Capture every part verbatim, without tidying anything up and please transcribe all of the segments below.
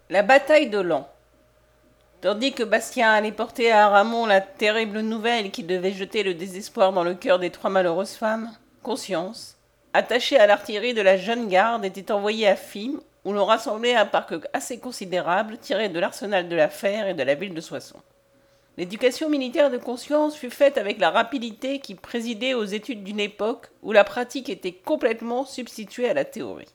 La bataille d'Olan. Tandis que Bastien allait porter à Aramon la terrible nouvelle qui devait jeter le désespoir dans le cœur des trois malheureuses femmes, Conscience, attachée à l'artillerie de la jeune garde, était envoyée à Fismes, où l'on rassemblait un parc assez considérable tiré de l'arsenal de la Fère et de la ville de Soissons. L'éducation militaire de Conscience fut faite avec la rapidité qui présidait aux études d'une époque où la pratique était complètement substituée à la théorie.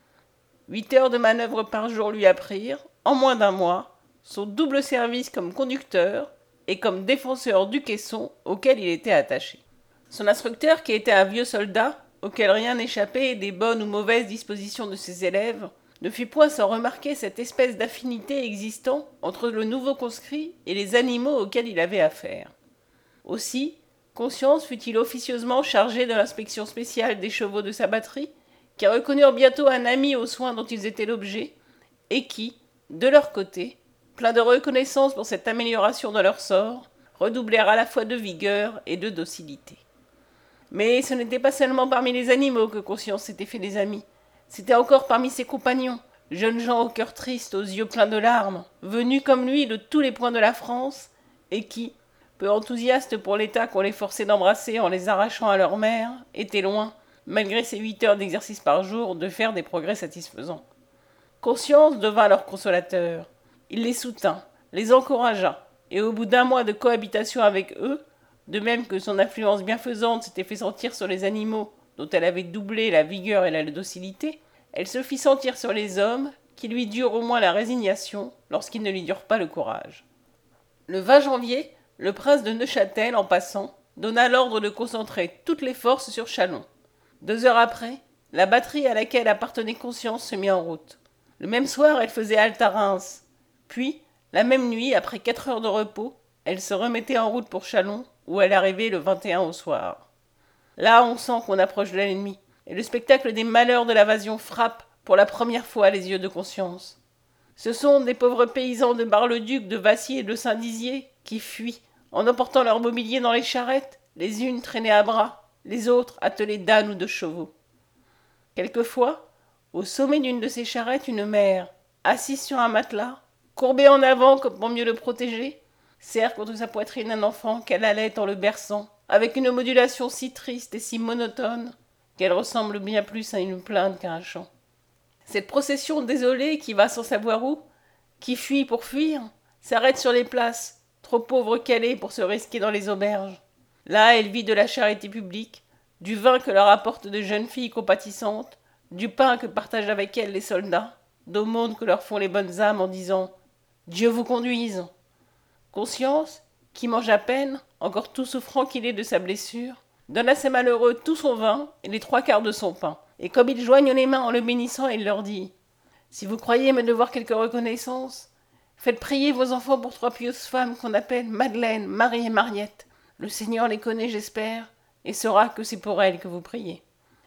Huit heures de manœuvre par jour lui apprirent, en moins d'un mois, son double service comme conducteur et comme défenseur du caisson auquel il était attaché. Son instructeur, qui était un vieux soldat, auquel rien n'échappait des bonnes ou mauvaises dispositions de ses élèves, ne fit point sans remarquer cette espèce d'affinité existant entre le nouveau conscrit et les animaux auxquels il avait affaire. Aussi, Conscience fut-il officieusement chargé de l'inspection spéciale des chevaux de sa batterie, qui reconnurent bientôt un ami aux soins dont ils étaient l'objet, et qui, de leur côté, pleins de reconnaissance pour cette amélioration de leur sort, redoublèrent à la fois de vigueur et de docilité. Mais ce n'était pas seulement parmi les animaux que Conscience s'était fait des amis, c'était encore parmi ses compagnons, jeunes gens au cœur triste, aux yeux pleins de larmes, venus comme lui de tous les points de la France, et qui, peu enthousiastes pour l'état qu'on les forçait d'embrasser en les arrachant à leur mère, étaient loin, malgré ces huit heures d'exercice par jour, de faire des progrès satisfaisants. Conscience devint leur consolateur. Il les soutint, les encouragea, et au bout d'un mois de cohabitation avec eux, de même que son influence bienfaisante s'était fait sentir sur les animaux, dont elle avait doublé la vigueur et la docilité, elle se fit sentir sur les hommes, qui lui durent au moins la résignation, lorsqu'ils ne lui durent pas le courage. Le vingt janvier, le prince de Neuchâtel, en passant, donna l'ordre de concentrer toutes les forces sur Châlons. Deux heures après, la batterie à laquelle appartenait Conscience se mit en route. Le même soir, elle faisait halte à Reims. Puis, la même nuit, après quatre heures de repos, elle se remettait en route pour Châlons, où elle arrivait le vingt et un au soir. Là, on sent qu'on approche de l'ennemi, et le spectacle des malheurs de l'invasion frappe, pour la première fois, les yeux de Conscience. Ce sont des pauvres paysans de Bar-le-Duc, de Vassy et de Saint-Dizier qui fuient, en emportant leur mobilier dans les charrettes, les unes traînées à bras, les autres attelées d'ânes ou de chevaux. Quelquefois, au sommet d'une de ces charrettes, une mère, assise sur un matelas, courbée en avant comme pour mieux le protéger, serre contre sa poitrine un enfant qu'elle allait en le berçant, avec une modulation si triste et si monotone qu'elle ressemble bien plus à une plainte qu'à un chant. Cette procession désolée qui va sans savoir où, qui fuit pour fuir, s'arrête sur les places, trop pauvre qu'elle est pour se risquer dans les auberges. Là, elle vit de la charité publique, du vin que leur apportent de jeunes filles compatissantes, du pain que partagent avec elles les soldats, d'aumônes que leur font les bonnes âmes en disant « Dieu vous conduise !» Conscience, qui mange à peine, encore tout souffrant qu'il est de sa blessure, donne à ces malheureux tout son vin et les trois quarts de son pain. Et comme ils joignent les mains en le bénissant, il leur dit « Si vous croyez me devoir quelque reconnaissance, faites prier vos enfants pour trois pieuses femmes qu'on appelle Madeleine, Marie et Mariette. Le Seigneur les connaît, j'espère, et saura que c'est pour elles que vous priez. »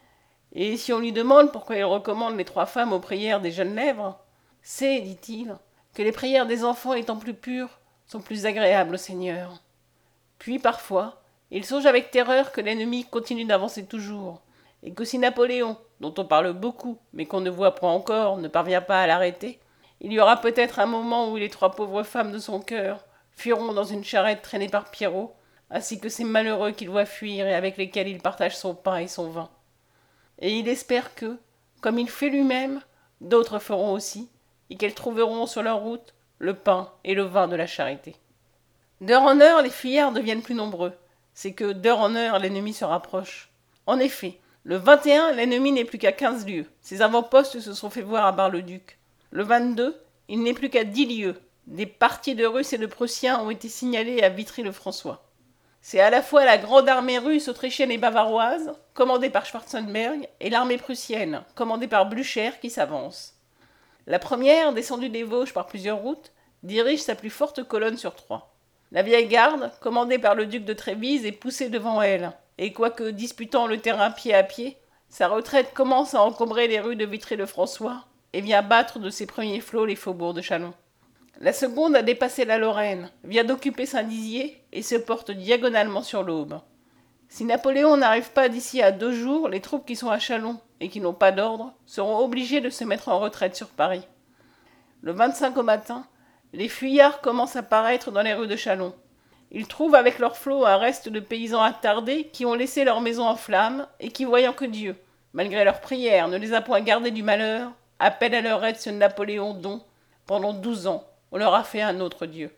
Et si on lui demande pourquoi il recommande les trois femmes aux prières des jeunes lèvres, c'est, dit-il, que les prières des enfants étant plus pures, sont plus agréables au Seigneur. Puis, parfois, il songe avec terreur que l'ennemi continue d'avancer toujours, et que si Napoléon, dont on parle beaucoup, mais qu'on ne voit point encore, ne parvient pas à l'arrêter, il y aura peut-être un moment où les trois pauvres femmes de son cœur fuiront dans une charrette traînée par Pierrot, ainsi que ces malheureux qu'il voit fuir et avec lesquels il partage son pain et son vin. Et il espère que, comme il fait lui-même, d'autres feront aussi, et qu'elles trouveront sur leur route le pain et le vin de la charité. D'heure en heure, les fuyards deviennent plus nombreux. C'est que d'heure en heure, l'ennemi se rapproche. En effet, le vingt et un, l'ennemi n'est plus qu'à quinze lieues. Ses avant-postes se sont fait voir à Bar-le-Duc. Le vingt-deux, il n'est plus qu'à dix lieues. Des parties de Russes et de Prussiens ont été signalées à Vitry-le-François. C'est à la fois la grande armée russe, autrichienne et bavaroise, commandée par Schwarzenberg, et l'armée prussienne, commandée par Blücher, qui s'avance. La première, descendue des Vosges par plusieurs routes, dirige sa plus forte colonne sur trois. La vieille garde, commandée par le duc de Trévise, est poussée devant elle, et quoique disputant le terrain pied à pied, sa retraite commence à encombrer les rues de Vitry-le-François et vient battre de ses premiers flots les faubourgs de Châlons. La seconde a dépassé la Lorraine, vient d'occuper Saint-Dizier et se porte diagonalement sur l'Aube. Si Napoléon n'arrive pas d'ici à deux jours, les troupes qui sont à Châlons et qui n'ont pas d'ordre seront obligées de se mettre en retraite sur Paris. Le vingt-cinq au matin, les fuyards commencent à paraître dans les rues de Châlons. Ils trouvent avec leur flot un reste de paysans attardés qui ont laissé leur maison en flammes et qui, voyant que Dieu, malgré leurs prières, ne les a point gardés du malheur, appellent à leur aide ce Napoléon dont, pendant douze ans, on leur a fait un autre Dieu.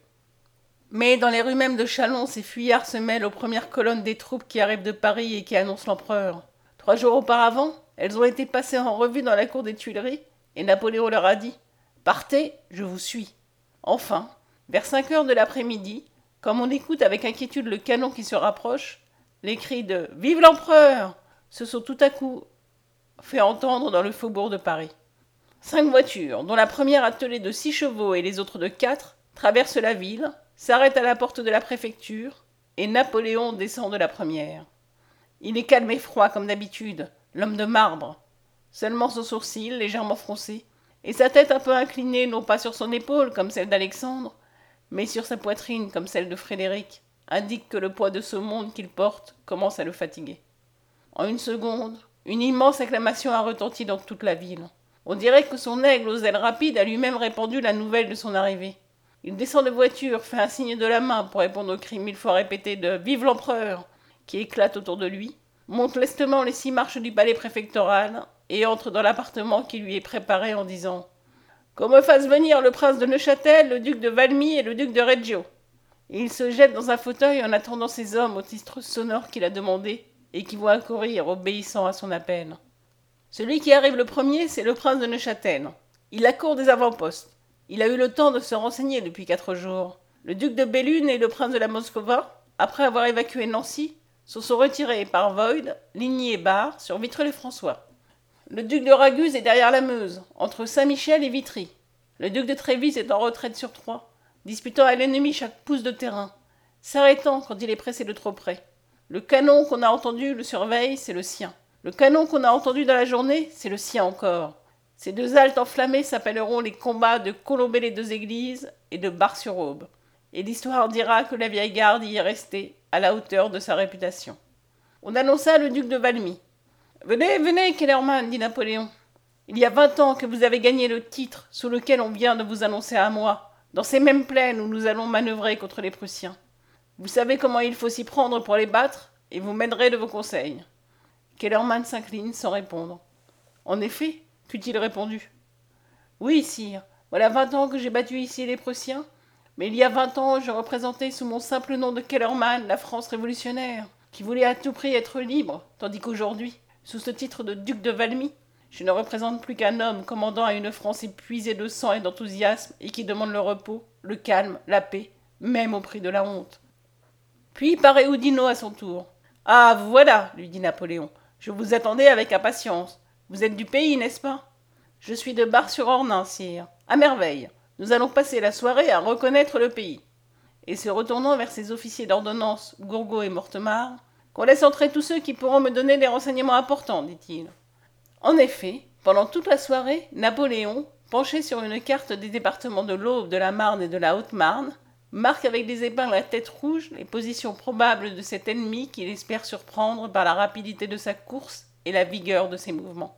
Mais dans les rues mêmes de Châlons, ces fuyards se mêlent aux premières colonnes des troupes qui arrivent de Paris et qui annoncent l'empereur. Trois jours auparavant, elles ont été passées en revue dans la cour des Tuileries, et Napoléon leur a dit « Partez, je vous suis ». Enfin, vers cinq heures de l'après-midi, comme on écoute avec inquiétude le canon qui se rapproche, les cris de « Vive l'empereur !» se sont tout à coup fait entendre dans le faubourg de Paris. Cinq voitures, dont la première attelée de six chevaux et les autres de quatre, traversent la ville, s'arrêtent à la porte de la préfecture, et Napoléon descend de la première. Il est calme et froid comme d'habitude, l'homme de marbre. Seulement son sourcil, légèrement froncé, et sa tête un peu inclinée non pas sur son épaule comme celle d'Alexandre, mais sur sa poitrine comme celle de Frédéric, indiquent que le poids de ce monde qu'il porte commence à le fatiguer. En une seconde, une immense acclamation a retenti dans toute la ville. On dirait que son aigle aux ailes rapides a lui-même répandu la nouvelle de son arrivée. Il descend de voiture, fait un signe de la main pour répondre au cri mille fois répété de « Vive l'empereur !» qui éclate autour de lui, monte lestement les six marches du palais préfectoral et entre dans l'appartement qui lui est préparé en disant « Qu'on me fasse venir le prince de Neuchâtel, le duc de Valmy et le duc de Reggio !» Et il se jette dans un fauteuil en attendant ces hommes au titre sonore qu'il a demandé et qui vont accourir obéissant à son appel. Celui qui arrive le premier, c'est le prince de Neuchâtel. Il accourt des avant-postes. Il a eu le temps de se renseigner depuis quatre jours. Le duc de Bellune et le prince de la Moscova, après avoir évacué Nancy, se sont retirés par Void, Ligny et Bar sur Vitré-les-François. Le duc de Raguse est derrière la Meuse, entre Saint-Michel et Vitry. Le duc de Trévise est en retraite sur Troyes, disputant à l'ennemi chaque pouce de terrain, s'arrêtant quand il est pressé de trop près. Le canon qu'on a entendu le surveille, c'est le sien. Le canon qu'on a entendu dans la journée, c'est le sien encore. Ces deux haltes enflammées s'appelleront les combats de Colombey-les-Deux-Églises et de Bar-sur-Aube. Et l'histoire dira que la vieille garde y est restée, à la hauteur de sa réputation. On annonça le duc de Valmy. « Venez, venez, Kellermann, dit Napoléon. Il y a vingt ans que vous avez gagné le titre sous lequel on vient de vous annoncer à moi, dans ces mêmes plaines où nous allons manœuvrer contre les Prussiens. Vous savez comment il faut s'y prendre pour les battre, et vous m'aiderez de vos conseils. » Kellermann s'incline sans répondre. En effet, qu'eût-il répondu ? Oui, sire, voilà vingt ans que j'ai battu ici les Prussiens, mais il y a vingt ans je représentais sous mon simple nom de Kellermann la France révolutionnaire, qui voulait à tout prix être libre, tandis qu'aujourd'hui, sous ce titre de duc de Valmy, je ne représente plus qu'un homme commandant à une France épuisée de sang et d'enthousiasme et qui demande le repos, le calme, la paix, même au prix de la honte. Puis paraît Oudinot à son tour. « Ah, vous voilà, lui dit Napoléon. Je vous attendais avec impatience. Vous êtes du pays, n'est-ce pas ? Je suis de Bar-sur-Ornain, sire. À merveille. Nous allons passer la soirée à reconnaître le pays. » Et se retournant vers ses officiers d'ordonnance, Gourgaud et Mortemart, « Qu'on laisse entrer tous ceux qui pourront me donner des renseignements importants, dit-il. » En effet, pendant toute la soirée, Napoléon, penché sur une carte des départements de l'Aube, de la Marne et de la Haute-Marne, marque avec des épingles à tête rouge les positions probables de cet ennemi qu'il espère surprendre par la rapidité de sa course et la vigueur de ses mouvements.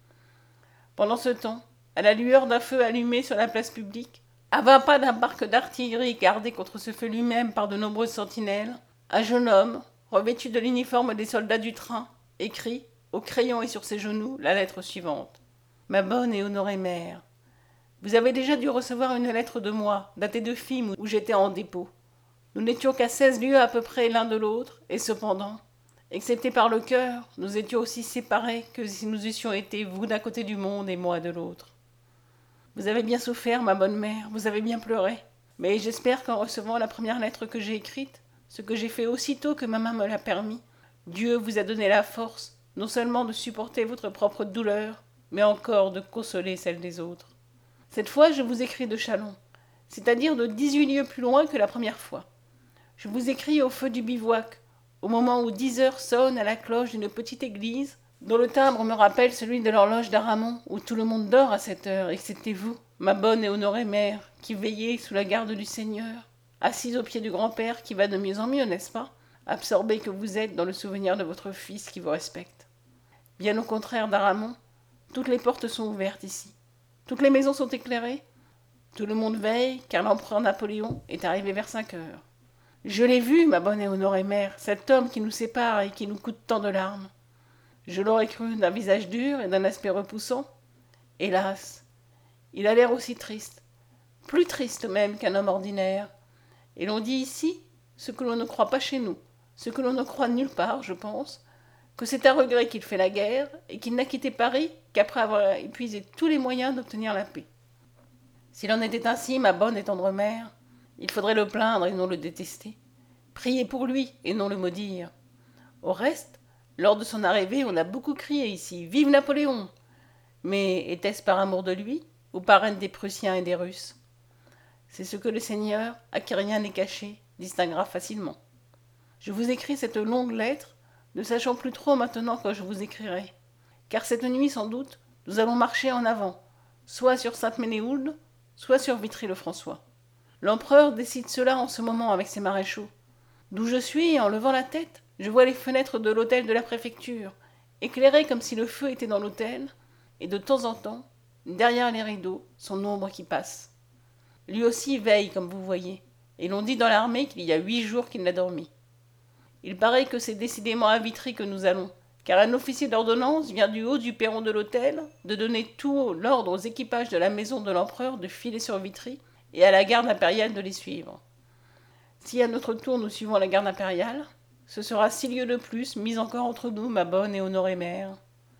Pendant ce temps, à la lueur d'un feu allumé sur la place publique, à vingt pas d'un parc d'artillerie gardé contre ce feu lui-même par de nombreuses sentinelles, un jeune homme, revêtu de l'uniforme des soldats du train, écrit, au crayon et sur ses genoux, la lettre suivante. « Ma bonne et honorée mère, vous avez déjà dû recevoir une lettre de moi, datée de Fismes, où j'étais en dépôt. Nous n'étions qu'à seize lieues à peu près l'un de l'autre, et cependant, excepté par le cœur, nous étions aussi séparés que si nous eussions été vous d'un côté du monde et moi de l'autre. Vous avez bien souffert, ma bonne mère, vous avez bien pleuré, mais j'espère qu'en recevant la première lettre que j'ai écrite, ce que j'ai fait aussitôt que ma main me l'a permis, Dieu vous a donné la force, non seulement de supporter votre propre douleur, mais encore de consoler celle des autres. Cette fois, je vous écris de Châlons, c'est-à-dire de dix-huit lieues plus loin que la première fois. Je vous écris au feu du bivouac, au moment où dix heures sonnent à la cloche d'une petite église, dont le timbre me rappelle celui de l'horloge d'Aramon, où tout le monde dort à cette heure, et c'était vous, ma bonne et honorée mère, qui veillez sous la garde du Seigneur, assise au pied du grand-père qui va de mieux en mieux, n'est-ce pas, absorbé que vous êtes dans le souvenir de votre fils qui vous respecte. Bien au contraire d'Aramon, toutes les portes sont ouvertes ici. Toutes les maisons sont éclairées. Tout le monde veille, car l'empereur Napoléon est arrivé vers cinq heures. Je l'ai vu, ma bonne et honorée mère, cet homme qui nous sépare et qui nous coûte tant de larmes. Je l'aurais cru d'un visage dur et d'un aspect repoussant. Hélas, il a l'air aussi triste, plus triste même qu'un homme ordinaire. Et l'on dit ici ce que l'on ne croit pas chez nous, ce que l'on ne croit nulle part, je pense, que c'est à regret qu'il fait la guerre et qu'il n'a quitté Paris qu'après avoir épuisé tous les moyens d'obtenir la paix. S'il en était ainsi, ma bonne et tendre mère, il faudrait le plaindre et non le détester, prier pour lui et non le maudire. Au reste, lors de son arrivée, on a beaucoup crié ici « Vive Napoléon !» Mais était-ce par amour de lui ou par haine des Prussiens et des Russes? C'est ce que le Seigneur, à qui rien n'est caché, distinguera facilement. Je vous écris cette longue lettre, ne sachant plus trop maintenant quand je vous écrirai, car cette nuit, sans doute, nous allons marcher en avant, soit sur Sainte-Ménéhould, soit sur Vitry-le-François. L'empereur décide cela en ce moment avec ses maréchaux. D'où je suis, en levant la tête, je vois les fenêtres de l'hôtel de la préfecture, éclairées comme si le feu était dans l'hôtel, et de temps en temps, derrière les rideaux, son ombre qui passe. Lui aussi veille, comme vous voyez, et l'on dit dans l'armée qu'il y a huit jours qu'il n'a dormi. Il paraît que c'est décidément à Vitry que nous allons, car un officier d'ordonnance vient du haut du perron de l'hôtel de donner tout l'ordre aux équipages de la maison de l'empereur de filer sur Vitry et à la garde impériale de les suivre. Si à notre tour nous suivons la garde impériale, ce sera six lieues de plus mis encore entre nous, ma bonne et honorée mère.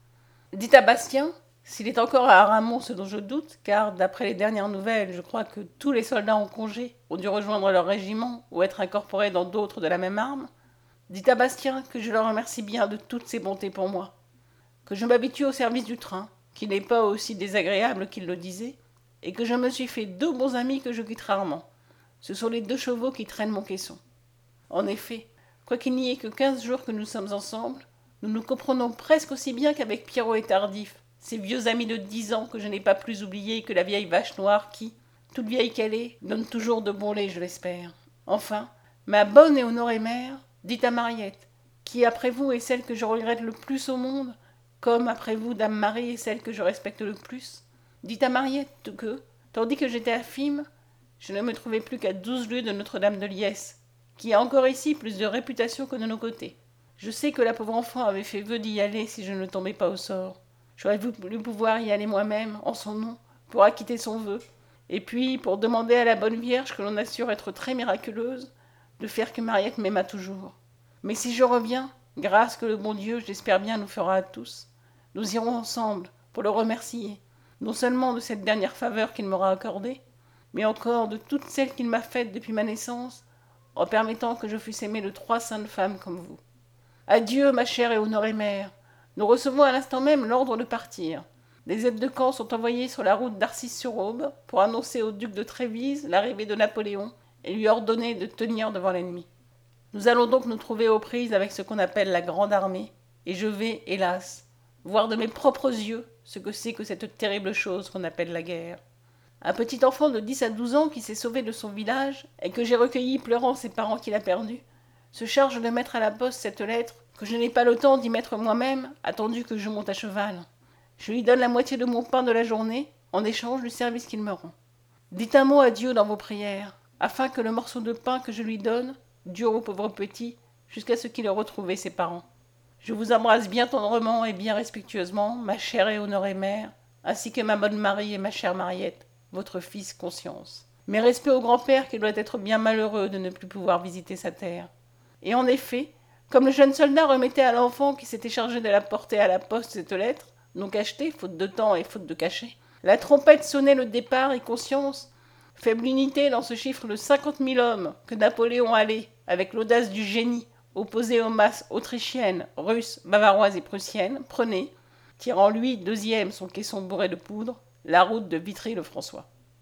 Dites à Bastien, s'il est encore à Aramon, ce dont je doute, car d'après les dernières nouvelles, je crois que tous les soldats en congé ont dû rejoindre leur régiment ou être incorporés dans d'autres de la même arme. Dites à Bastien que je le remercie bien de toutes ses bontés pour moi, que je m'habitue au service du train, qui n'est pas aussi désagréable qu'il le disait, et que je me suis fait deux bons amis que je quitte rarement. Ce sont les deux chevaux qui traînent mon caisson. En effet, quoiqu'il n'y ait que quinze jours que nous sommes ensemble, nous nous comprenons presque aussi bien qu'avec Pierrot et Tardif, ces vieux amis de dix ans que je n'ai pas plus oubliés que la vieille vache noire qui, toute vieille qu'elle est, donne toujours de bons laits, je l'espère. Enfin, ma bonne et honorée mère, dites à Mariette, qui après vous est celle que je regrette le plus au monde, comme après vous Dame Marie est celle que je respecte le plus, dites à Mariette que, tandis que j'étais à Fismes, je ne me trouvais plus qu'à douze lieues de Notre-Dame de Liesse, qui a encore ici plus de réputation que de nos côtés. Je sais que la pauvre enfant avait fait vœu d'y aller si je ne tombais pas au sort. J'aurais voulu pouvoir y aller moi-même, en son nom, pour acquitter son vœu, et puis pour demander à la bonne Vierge, que l'on assure être très miraculeuse, de faire que Mariette m'aimât toujours. Mais si je reviens, grâce que le bon Dieu, j'espère bien, nous fera à tous, nous irons ensemble pour le remercier, non seulement de cette dernière faveur qu'il m'aura accordée, mais encore de toutes celles qu'il m'a faites depuis ma naissance, en permettant que je fusse aimée de trois saintes femmes comme vous. Adieu, ma chère et honorée mère. Nous recevons à l'instant même l'ordre de partir. Des aides de camp sont envoyées sur la route d'Arcis-sur-Aube pour annoncer au duc de Trévise l'arrivée de Napoléon et lui ordonner de tenir devant l'ennemi. Nous allons donc nous trouver aux prises avec ce qu'on appelle la grande armée, et je vais, hélas, voir de mes propres yeux ce que c'est que cette terrible chose qu'on appelle la guerre. Un petit enfant de dix à douze ans qui s'est sauvé de son village et que j'ai recueilli pleurant ses parents qu'il a perdus, se charge de mettre à la poste cette lettre que je n'ai pas le temps d'y mettre moi-même, attendu que je monte à cheval. Je lui donne la moitié de mon pain de la journée, en échange du service qu'il me rend. Dites un mot à Dieu dans vos prières, afin que le morceau de pain que je lui donne dure au pauvre petit, jusqu'à ce qu'il ait retrouvé ses parents. Je vous embrasse bien tendrement et bien respectueusement, ma chère et honorée mère, ainsi que ma bonne Marie et ma chère Mariette, votre fils Conscience. Mes respects au grand-père qui doit être bien malheureux de ne plus pouvoir visiter sa terre. Et en effet, comme le jeune soldat remettait à l'enfant qui s'était chargé de la porter à la poste cette lettre, non cachetée, faute de temps et faute de cachet, la trompette sonnait le départ et Conscience, faible unité dans ce chiffre de cinquante mille hommes que Napoléon allait, avec l'audace du génie, opposé aux masses autrichiennes, russes, bavaroises et prussiennes, prenait, tirant lui, deuxième, son caisson bourré de poudre, la route de Vitry-le-François.